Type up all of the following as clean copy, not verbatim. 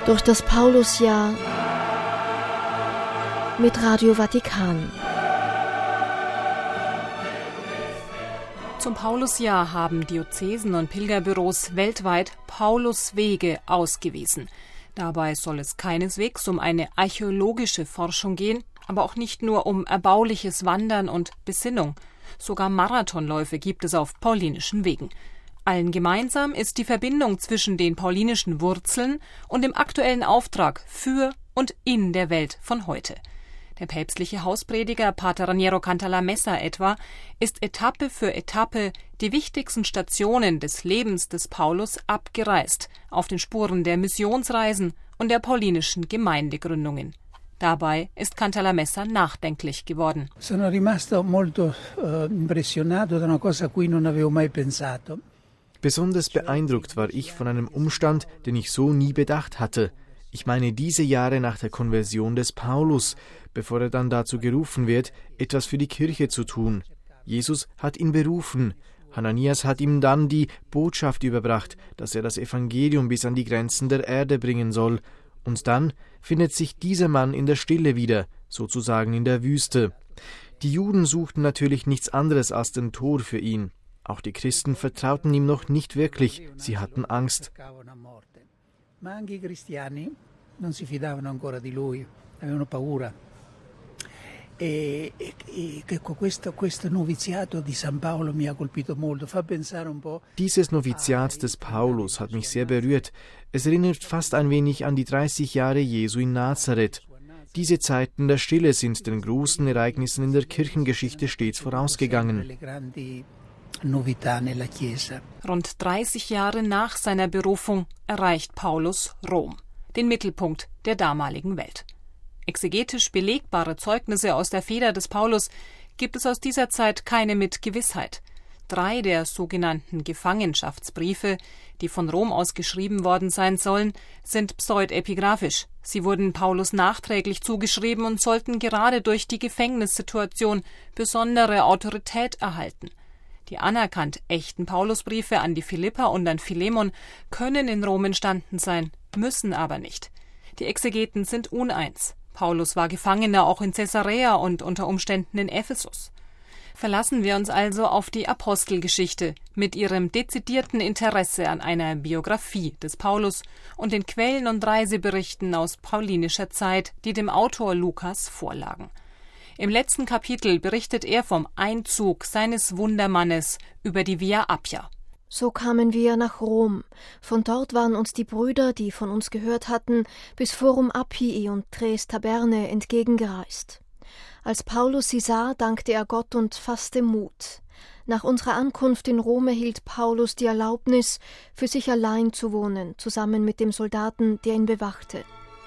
Durch das Paulusjahr mit Radio Vatikan. Zum Paulusjahr haben Diözesen und Pilgerbüros weltweit Pauluswege ausgewiesen. Dabei soll es keineswegs um eine archäologische Forschung gehen, aber auch nicht nur um erbauliches Wandern und Besinnung. Sogar Marathonläufe gibt es auf paulinischen Wegen. Allen gemeinsam ist die Verbindung zwischen den paulinischen Wurzeln und dem aktuellen Auftrag für und in der Welt von heute. Der päpstliche Hausprediger Pater Raniero Cantalamessa etwa ist Etappe für Etappe die wichtigsten Stationen des Lebens des Paulus abgereist, auf den Spuren der Missionsreisen und der paulinischen Gemeindegründungen. Dabei ist Cantalamessa nachdenklich geworden. Sono rimasto molto impressionato da una cosa a cui non avevo mai pensato. Besonders beeindruckt war ich von einem Umstand, den ich so nie bedacht hatte. Ich meine diese Jahre nach der Konversion des Paulus, bevor er dann dazu gerufen wird, etwas für die Kirche zu tun. Jesus hat ihn berufen. Hananias hat ihm dann die Botschaft überbracht, dass er das Evangelium bis an die Grenzen der Erde bringen soll. Und dann findet sich dieser Mann in der Stille wieder, sozusagen in der Wüste. Die Juden suchten natürlich nichts anderes als den Tod für ihn. Auch die Christen vertrauten ihm noch nicht wirklich, sie hatten Angst. Ma anche I cristiani non si fidavano ancora di lui, avevano paura. Questo noviziato di San Paolo mi ha colpito molto, fa pensare un po'. Dieses Noviziat des Paulus hat mich sehr berührt. Es erinnert fast ein wenig an die 30 Jahre Jesu in Nazareth. Diese Zeiten der Stille sind den großen Ereignissen in der Kirchengeschichte stets vorausgegangen. Rund 30 Jahre nach seiner Berufung erreicht Paulus Rom, den Mittelpunkt der damaligen Welt. Exegetisch belegbare Zeugnisse aus der Feder des Paulus gibt es aus dieser Zeit keine mit Gewissheit. 3 der sogenannten Gefangenschaftsbriefe, die von Rom aus geschrieben worden sein sollen, sind pseudepigraphisch. Sie wurden Paulus nachträglich zugeschrieben und sollten gerade durch die Gefängnissituation besondere Autorität erhalten. Die anerkannt echten Paulusbriefe an die Philipper und an Philemon können in Rom entstanden sein, müssen aber nicht. Die Exegeten sind uneins. Paulus war Gefangener auch in Caesarea und unter Umständen in Ephesus. Verlassen wir uns also auf die Apostelgeschichte mit ihrem dezidierten Interesse an einer Biografie des Paulus und den Quellen und Reiseberichten aus paulinischer Zeit, die dem Autor Lukas vorlagen. Im letzten Kapitel berichtet er vom Einzug seines Wundermannes über die Via Appia. So kamen wir nach Rom. Von dort waren uns die Brüder, die von uns gehört hatten, bis Forum Appii und Tres Taberne entgegengereist. Als Paulus sie sah, dankte er Gott und fasste Mut. Nach unserer Ankunft in Rom erhielt Paulus die Erlaubnis, für sich allein zu wohnen, zusammen mit dem Soldaten, der ihn bewachte.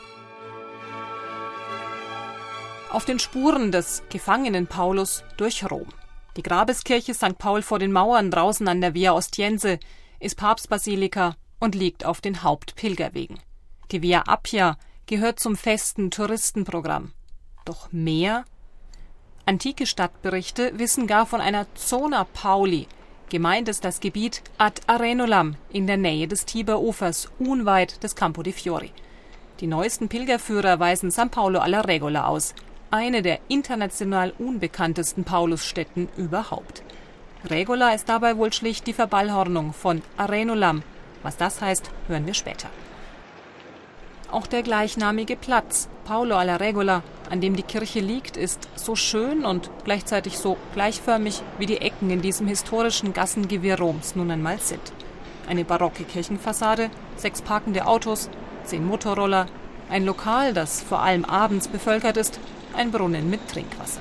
Auf den Spuren des Gefangenen Paulus durch Rom. Die Grabeskirche St. Paul vor den Mauern draußen an der Via Ostiense ist Papstbasilika und liegt auf den Hauptpilgerwegen. Die Via Appia gehört zum festen Touristenprogramm. Doch mehr? Antike Stadtberichte wissen gar von einer Zona Pauli. Gemeint ist das Gebiet Ad Arenulam in der Nähe des Tiberufers, unweit des Campo di Fiori. Die neuesten Pilgerführer weisen San Paolo alla Regola aus, eine der international unbekanntesten Paulusstätten überhaupt. Regola ist dabei wohl schlicht die Verballhornung von Arenulam. Was das heißt, hören wir später. Auch der gleichnamige Platz, Paolo alla Regola, an dem die Kirche liegt, ist so schön und gleichzeitig so gleichförmig, wie die Ecken in diesem historischen Gassengewirr Roms nun einmal sind. Eine barocke Kirchenfassade, 6 parkende Autos, 10 Motorroller, ein Lokal, das vor allem abends bevölkert ist, ein Brunnen mit Trinkwasser.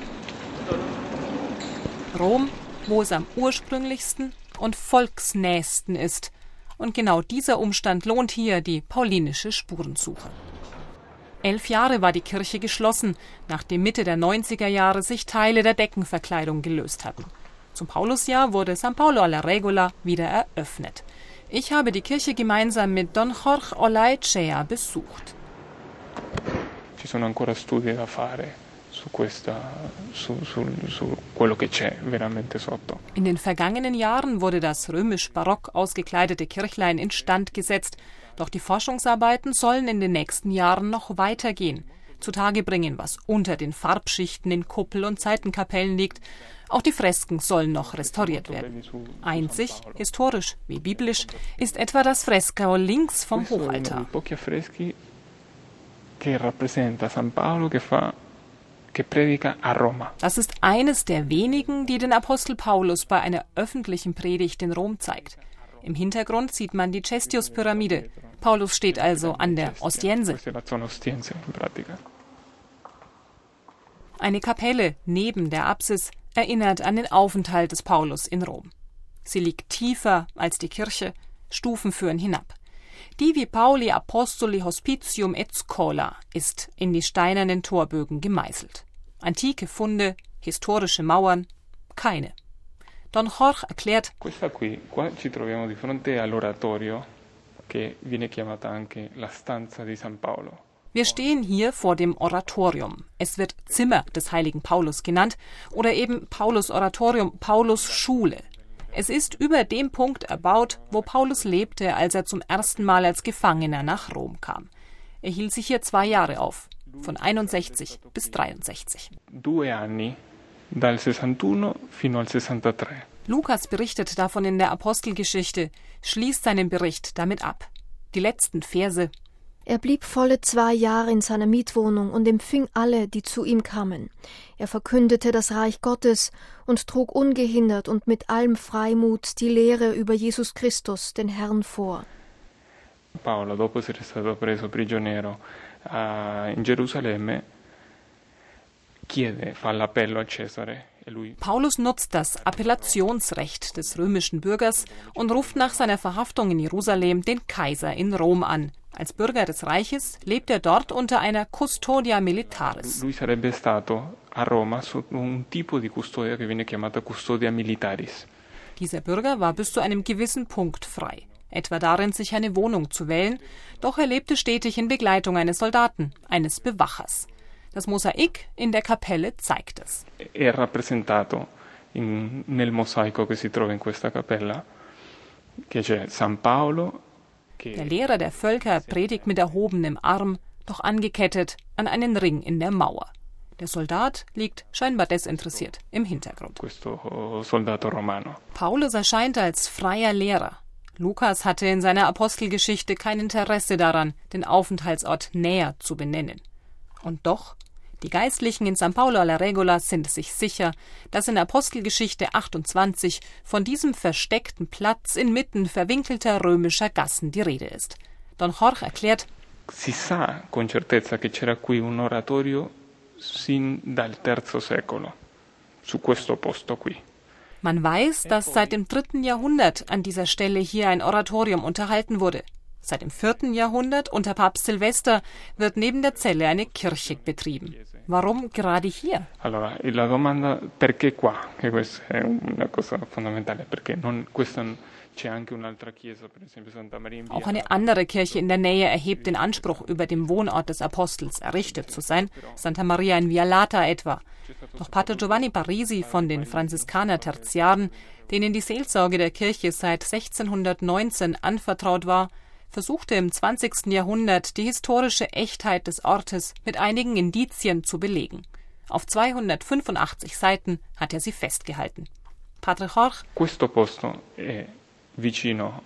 Rom, wo es am ursprünglichsten und volksnächsten ist. Und genau dieser Umstand lohnt hier die paulinische Spurensuche. 11 Jahre war die Kirche geschlossen, nachdem Mitte der 90er Jahre sich Teile der Deckenverkleidung gelöst hatten. Zum Paulusjahr wurde San Paolo alla Regola wieder eröffnet. Ich habe die Kirche gemeinsam mit Don Jorge Olaechea besucht. Ci sono ancora studi da fare In den vergangenen Jahren wurde das römisch-barock ausgekleidete Kirchlein instand gesetzt, doch die Forschungsarbeiten sollen in den nächsten Jahren noch weitergehen, zutage bringen, was unter den Farbschichten in Kuppel- und Seitenkapellen liegt. Auch die Fresken sollen noch restauriert werden. Einzig, historisch wie biblisch, ist etwa das Fresko links vom Hochaltar. Das ist eines der wenigen, die den Apostel Paulus bei einer öffentlichen Predigt in Rom zeigt. Im Hintergrund sieht man die Cestius-Pyramide. Paulus steht also an der Ostiense. Eine Kapelle neben der Apsis erinnert an den Aufenthalt des Paulus in Rom. Sie liegt tiefer als die Kirche, Stufen führen hinab. Divi Pauli Apostoli Hospitium et Schola ist in die steinernen Torbögen gemeißelt. Antike Funde, historische Mauern, keine. Don Jorge erklärt, Qua ci troviamo di fronte all'oratorio che viene chiamata anche la stanza di San Paolo. Wir stehen hier vor dem Oratorium. Es wird Zimmer des heiligen Paulus genannt oder eben Paulus Oratorium, Paulus Schule. Es ist über dem Punkt erbaut, wo Paulus lebte, als er zum ersten Mal als Gefangener nach Rom kam. Er hielt sich hier 2 Jahre auf, von 61 bis 63. 2 anni, dal 61 fino al 63. Lukas berichtet davon in der Apostelgeschichte, schließt seinen Bericht damit ab. Die letzten Verse. Er blieb volle 2 Jahre in seiner Mietwohnung und empfing alle, die zu ihm kamen. Er verkündete das Reich Gottes und trug ungehindert und mit allem Freimut die Lehre über Jesus Christus, den Herrn, vor. Paolo, dopo essere stato preso prigioniero in Gerusalemme, fa l'appello a Cesare. Paulus nutzt das Appellationsrecht des römischen Bürgers und ruft nach seiner Verhaftung in Jerusalem den Kaiser in Rom an. Als Bürger des Reiches lebt er dort unter einer Custodia Militaris. Lui sarebbe stato a Roma sotto un tipo di custodia che viene chiamata Custodia Militaris. Dieser Bürger war bis zu einem gewissen Punkt frei, etwa darin, sich eine Wohnung zu wählen, doch er lebte stetig in Begleitung eines Soldaten, eines Bewachers. Das Mosaik in der Kapelle zeigt es. È rappresentato nel mosaico che si trova in questa cappella, che c'è San Paolo. Der Lehrer der Völker predigt mit erhobenem Arm, doch angekettet an einen Ring in der Mauer. Der Soldat liegt scheinbar desinteressiert im Hintergrund. Questo soldato romano. Paulus erscheint als freier Lehrer. Lukas hatte in seiner Apostelgeschichte kein Interesse daran, den Aufenthaltsort näher zu benennen. Und doch, die Geistlichen in San Paolo alla Regola sind sich sicher, dass in Apostelgeschichte 28 von diesem versteckten Platz inmitten verwinkelter römischer Gassen die Rede ist. Don Jorge erklärt, Si sa con certezza che c'era qui un oratorio sin dal III secolo, su questo posto qui. Man weiß, dass seit dem 3. Jahrhundert an dieser Stelle hier ein Oratorium unterhalten wurde. Seit dem 4. Jahrhundert unter Papst Silvester wird neben der Zelle eine Kirche betrieben. Warum gerade hier? Allora, la domanda perché qua? Che questa è una cosa fondamentale, perché questa c'è anche un'altra chiesa, per esempio Santa Maria in Via. Auch eine andere Kirche in der Nähe erhebt den Anspruch, über dem Wohnort des Apostels errichtet zu sein, Santa Maria in Via Lata etwa. Doch Pater Giovanni Parisi von den Franziskaner-Tertiaren, denen die Seelsorge der Kirche seit 1619 anvertraut war, versuchte im 20. Jahrhundert die historische Echtheit des Ortes mit einigen Indizien zu belegen. Auf 285 Seiten hat er sie festgehalten. Padre Jorge. Questo posto è vicino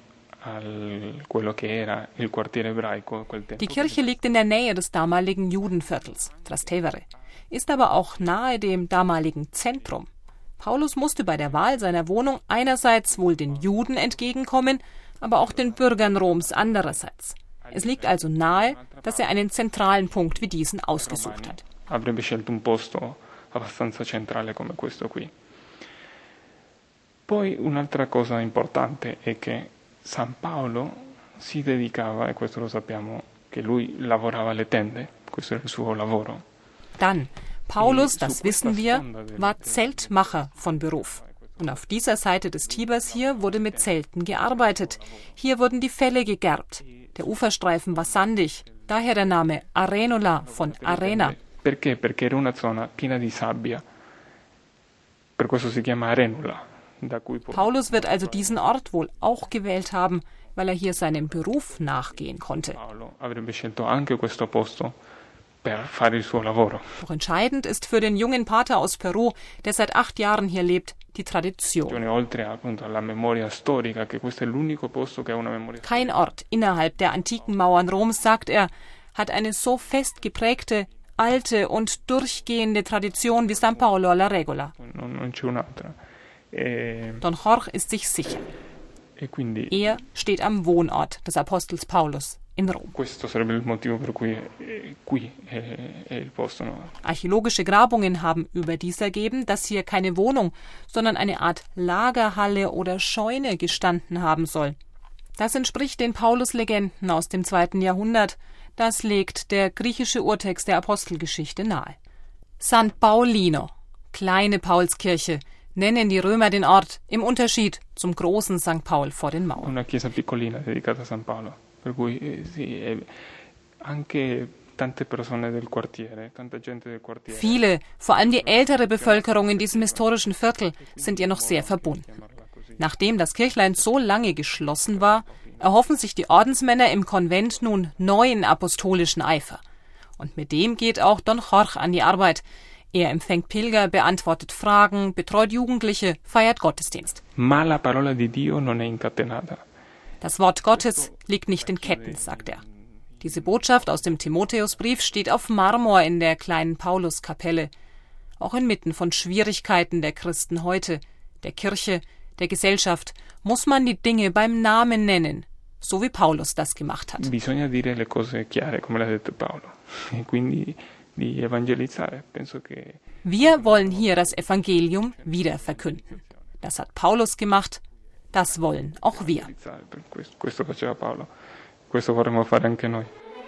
al quello che era il quartiere ebraico quel tempo. Die Kirche liegt in der Nähe des damaligen Judenviertels, Trastevere, ist aber auch nahe dem damaligen Zentrum. Paulus musste bei der Wahl seiner Wohnung einerseits wohl den Juden entgegenkommen, aber auch den Bürgern Roms andererseits. Es liegt also nahe, dass er einen zentralen Punkt wie diesen ausgesucht hat. Avrebbe scelto un posto abbastanza centrale come questo qui. Poi un'altra cosa importante è che San Paolo si dedicava, e questo lo sappiamo, che lui lavorava alle tende, questo era il suo lavoro. Dann, Paulus, das wissen wir, war Zeltmacher von Beruf. Und auf dieser Seite des Tibers hier wurde mit Zelten gearbeitet. Hier wurden die Felle gegerbt. Der Uferstreifen war sandig, daher der Name Arenola von Arena. Perché? Perché era una zona piena di sabbia. Per questo si chiama Arenula. Paulus wird also diesen Ort wohl auch gewählt haben, weil er hier seinem Beruf nachgehen konnte. Doch entscheidend ist für den jungen Pater aus Peru, der seit 8 Jahren hier lebt, die Tradition. Kein Ort innerhalb der antiken Mauern Roms, sagt er, hat eine so fest geprägte, alte und durchgehende Tradition wie San Paolo alla Regola. Don Jorge ist sich sicher. Er steht am Wohnort des Apostels Paulus in Rom. Archäologische Grabungen haben überdies ergeben, dass hier keine Wohnung, sondern eine Art Lagerhalle oder Scheune gestanden haben soll. Das entspricht den Paulus-Legenden aus dem 2. Jahrhundert. Das legt der griechische Urtext der Apostelgeschichte nahe. San Paolino, kleine Paulskirche, nennen die Römer den Ort, im Unterschied zum großen St. Paul vor den Mauern. Una chiesa piccolina dedicata a San Paolo, per cui sì, anche tante persone del quartiere, tanta gente del quartiere. Viele, vor allem die ältere Bevölkerung in diesem historischen Viertel, sind ihr noch sehr verbunden. Nachdem das Kirchlein so lange geschlossen war, erhoffen sich die Ordensmänner im Konvent nun neuen apostolischen Eifer. Und mit dem geht auch Don Jorge an die Arbeit. Er empfängt Pilger, beantwortet Fragen, betreut Jugendliche, feiert Gottesdienst. Ma la parola di Dio non è incatenata. Das Wort Gottes liegt nicht in Ketten, sagt er. Diese Botschaft aus dem Timotheusbrief steht auf Marmor in der kleinen Pauluskapelle. Auch inmitten von Schwierigkeiten der Christen heute, der Kirche, der Gesellschaft, muss man die Dinge beim Namen nennen, so wie Paulus das gemacht hat. Bisogna dire le cose chiare, come l'ha detto Paolo. E quindi di evangelizzare. Penso che Wir wollen hier das Evangelium wieder verkünden. Das hat Paulus gemacht, das wollen auch wir. Questo faceva Paolo. Questo vorremmo fare anche noi.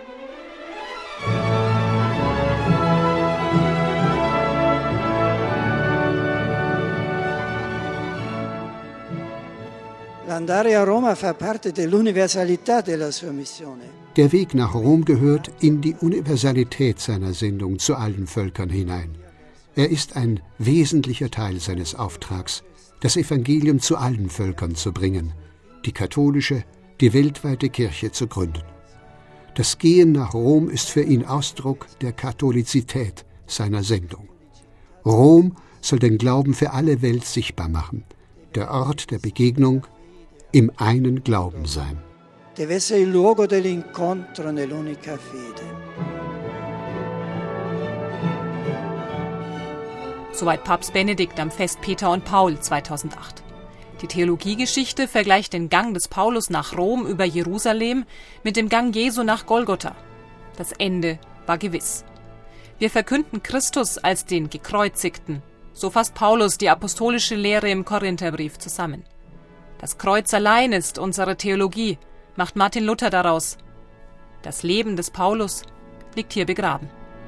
L'andare a Roma fa parte dell'universalità della sua missione. Der Weg nach Rom gehört in die Universalität seiner Sendung zu allen Völkern hinein. Er ist ein wesentlicher Teil seines Auftrags, das Evangelium zu allen Völkern zu bringen, die katholische, die weltweite Kirche zu gründen. Das Gehen nach Rom ist für ihn Ausdruck der Katholizität seiner Sendung. Rom soll den Glauben für alle Welt sichtbar machen, der Ort der Begegnung, im einen Glauben sein. Deve essere il luogo dell'incontro nell'unica fede. Soweit Papst Benedikt am Fest Peter und Paul 2008. Die Theologiegeschichte vergleicht den Gang des Paulus nach Rom über Jerusalem mit dem Gang Jesu nach Golgotha. Das Ende war gewiss. Wir verkünden Christus als den Gekreuzigten. So fasst Paulus die apostolische Lehre im Korintherbrief zusammen. Das Kreuz allein ist unsere Theologie, macht Martin Luther daraus. Das Leben des Paulus liegt hier begraben.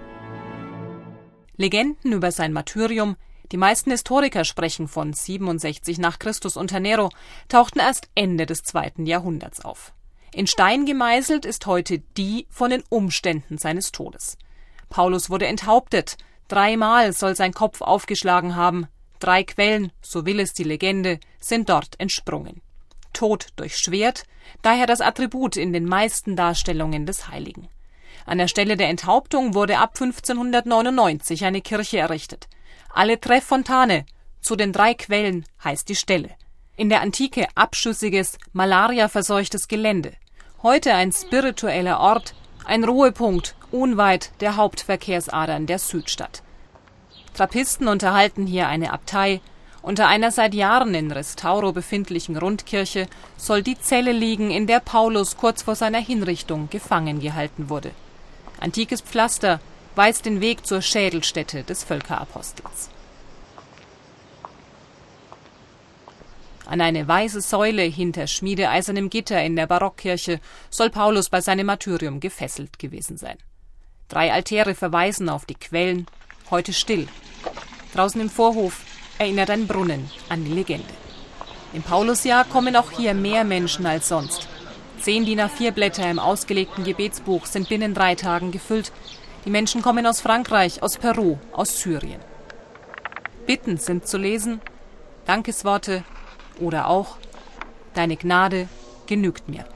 Legenden über sein Martyrium, die meisten Historiker sprechen von 67 nach Christus unter Nero, tauchten erst Ende des 2. Jahrhunderts auf. In Stein gemeißelt ist heute die von den Umständen seines Todes. Paulus wurde enthauptet, 3-mal soll sein Kopf aufgeschlagen haben, 3 Quellen, so will es die Legende, sind dort entsprungen. Tod durch Schwert, daher das Attribut in den meisten Darstellungen des Heiligen. An der Stelle der Enthauptung wurde ab 1599 eine Kirche errichtet. Alle Tre Fontane, zu den 3 Quellen, heißt die Stelle. In der Antike abschüssiges, malariaverseuchtes Gelände. Heute ein spiritueller Ort, ein Ruhepunkt unweit der Hauptverkehrsadern der Südstadt. Trappisten unterhalten hier eine Abtei. Unter einer seit Jahren in Restauro befindlichen Rundkirche soll die Zelle liegen, in der Paulus kurz vor seiner Hinrichtung gefangen gehalten wurde. Antikes Pflaster weist den Weg zur Schädelstätte des Völkerapostels. An eine weiße Säule hinter schmiedeeisernem Gitter in der Barockkirche soll Paulus bei seinem Martyrium gefesselt gewesen sein. 3 Altäre verweisen auf die Quellen, heute still. Draußen im Vorhof erinnert ein Brunnen an die Legende. Im Paulusjahr kommen auch hier mehr Menschen als sonst. 10 DIN A4 Blätter im ausgelegten Gebetsbuch sind binnen 3 Tagen gefüllt. Die Menschen kommen aus Frankreich, aus Peru, aus Syrien. Bitten sind zu lesen, Dankesworte oder auch Deine Gnade genügt mir.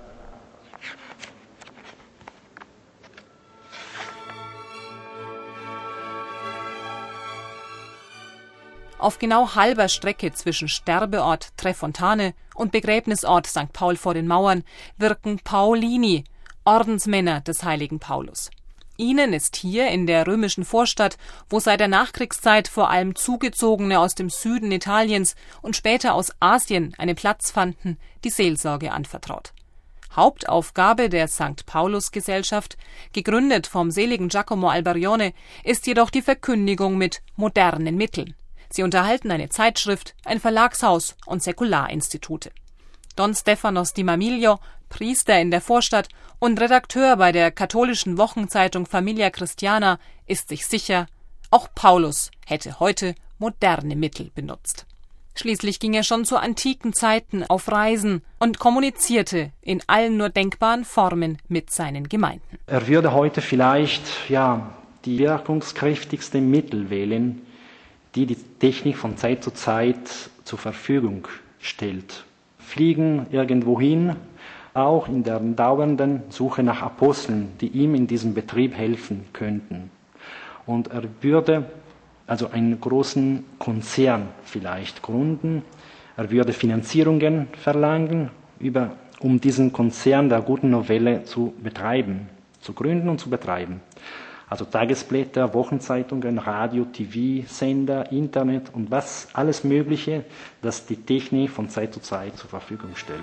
Auf genau halber Strecke zwischen Sterbeort Trefontane und Begräbnisort St. Paul vor den Mauern wirken Paulini, Ordensmänner des heiligen Paulus. Ihnen ist hier in der römischen Vorstadt, wo seit der Nachkriegszeit vor allem Zugezogene aus dem Süden Italiens und später aus Asien einen Platz fanden, die Seelsorge anvertraut. Hauptaufgabe der St. Paulus-Gesellschaft, gegründet vom seligen Giacomo Alberione, ist jedoch die Verkündigung mit modernen Mitteln. Sie unterhalten eine Zeitschrift, ein Verlagshaus und Säkularinstitute. Don Stefanos Di Mamiglio, Priester in der Vorstadt und Redakteur bei der katholischen Wochenzeitung Familia Christiana, ist sich sicher, auch Paulus hätte heute moderne Mittel benutzt. Schließlich ging er schon zu antiken Zeiten auf Reisen und kommunizierte in allen nur denkbaren Formen mit seinen Gemeinden. Er würde heute vielleicht die wirkungskräftigsten Mittel wählen, die die Technik von Zeit zu Zeit zur Verfügung stellt. Fliegen irgendwohin, auch in der dauernden Suche nach Aposteln, die ihm in diesem Betrieb helfen könnten. Und er würde also einen großen Konzern vielleicht gründen. Er würde Finanzierungen verlangen, um diesen Konzern der guten Novelle zu gründen und zu betreiben. Also Tagesblätter, Wochenzeitungen, Radio, TV, Sender, Internet und was alles Mögliche, das die Technik von Zeit zu Zeit zur Verfügung stellt.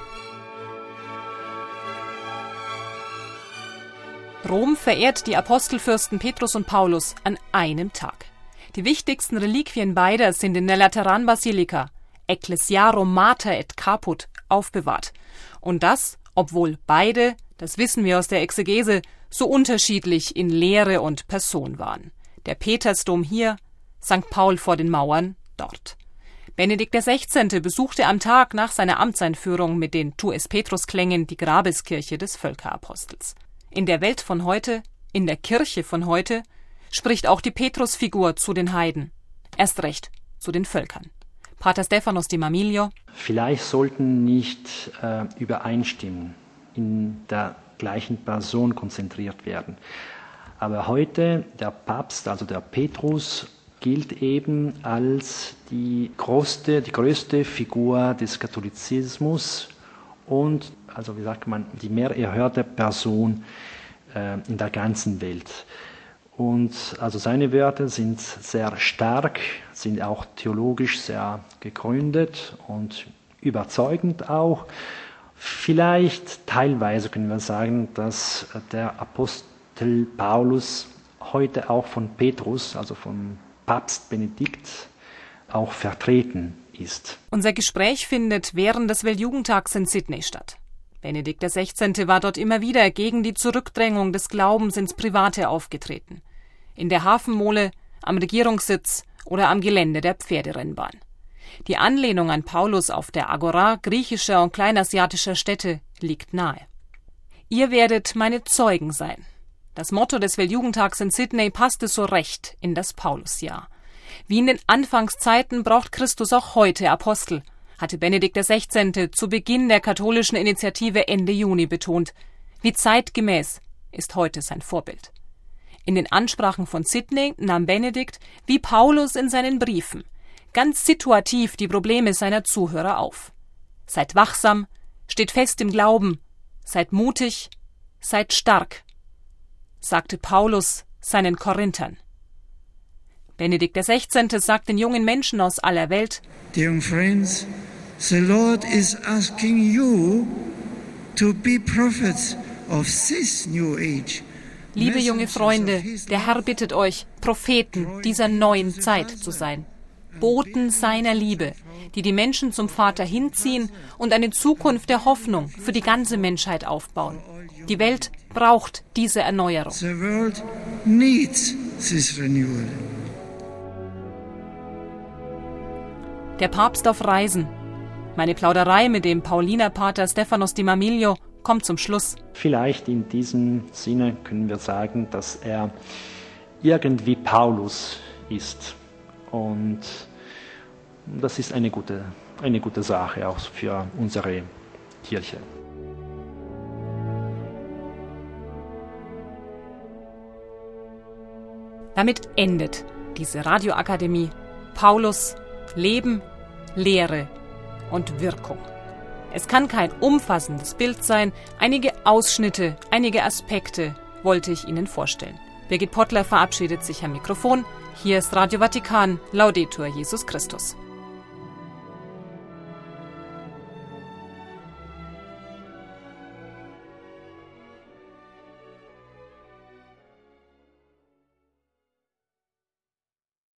Rom verehrt die Apostelfürsten Petrus und Paulus an einem Tag. Die wichtigsten Reliquien beider sind in der Lateranbasilika, Ecclesiarum Mater et Caput, aufbewahrt. Und das, obwohl beide, das wissen wir aus der Exegese, so unterschiedlich in Lehre und Person waren. Der Petersdom hier, St. Paul vor den Mauern dort. Benedikt XVI. Besuchte am Tag nach seiner Amtseinführung mit den Tu es Petrus-Klängen die Grabeskirche des Völkerapostels. In der Welt von heute, in der Kirche von heute, spricht auch die Petrusfigur zu den Heiden, erst recht zu den Völkern. Pater Stefanos Di Mamiglio: Vielleicht sollten nicht übereinstimmen, in der gleichen Person konzentriert werden. Aber heute, der Papst, also der Petrus, gilt eben als die größte Figur des Katholizismus und, also wie sagt man, die mehr erhörte Person in der ganzen Welt. Und also seine Wörter sind sehr stark, sind auch theologisch sehr gegründet und überzeugend auch. Vielleicht teilweise können wir sagen, dass der Apostel Paulus heute auch von Petrus, also von Papst Benedikt, auch vertreten ist. Unser Gespräch findet während des Weltjugendtags in Sydney statt. Benedikt XVI. War dort immer wieder gegen die Zurückdrängung des Glaubens ins Private aufgetreten. In der Hafenmole, am Regierungssitz oder am Gelände der Pferderennbahn. Die Anlehnung an Paulus auf der Agora griechischer und kleinasiatischer Städte liegt nahe. Ihr werdet meine Zeugen sein. Das Motto des Weltjugendtags in Sydney passte so recht in das Paulusjahr. Wie in den Anfangszeiten braucht Christus auch heute Apostel, hatte Benedikt XVI. Zu Beginn der katholischen Initiative Ende Juni betont. Wie zeitgemäß ist heute sein Vorbild. In den Ansprachen von Sydney nahm Benedikt, wie Paulus in seinen Briefen, ganz situativ die Probleme seiner Zuhörer auf. Seid wachsam, steht fest im Glauben, seid mutig, seid stark, sagte Paulus seinen Korinthern. Benedikt XVI. Sagt den jungen Menschen aus aller Welt: Dear friends, the Lord is asking you to be prophets of this new age. Liebe junge Freunde, der Herr bittet euch, Propheten dieser neuen Zeit zu sein. Boten seiner Liebe, die die Menschen zum Vater hinziehen und eine Zukunft der Hoffnung für die ganze Menschheit aufbauen. Die Welt braucht diese Erneuerung. The world needs this renewal. Der Papst auf Reisen. Meine Plauderei mit dem Paulinerpater Stefanos Di Mamiglio kommt zum Schluss. Vielleicht in diesem Sinne können wir sagen, dass er irgendwie Paulus ist. Und das ist eine gute Sache auch für unsere Kirche. Damit endet diese Radioakademie. Paulus, Leben, Lehre und Wirkung. Es kann kein umfassendes Bild sein. Einige Ausschnitte, einige Aspekte wollte ich Ihnen vorstellen. Birgit Pottler verabschiedet sich am Mikrofon. Hier ist Radio Vatikan. Laudetur Jesus Christus.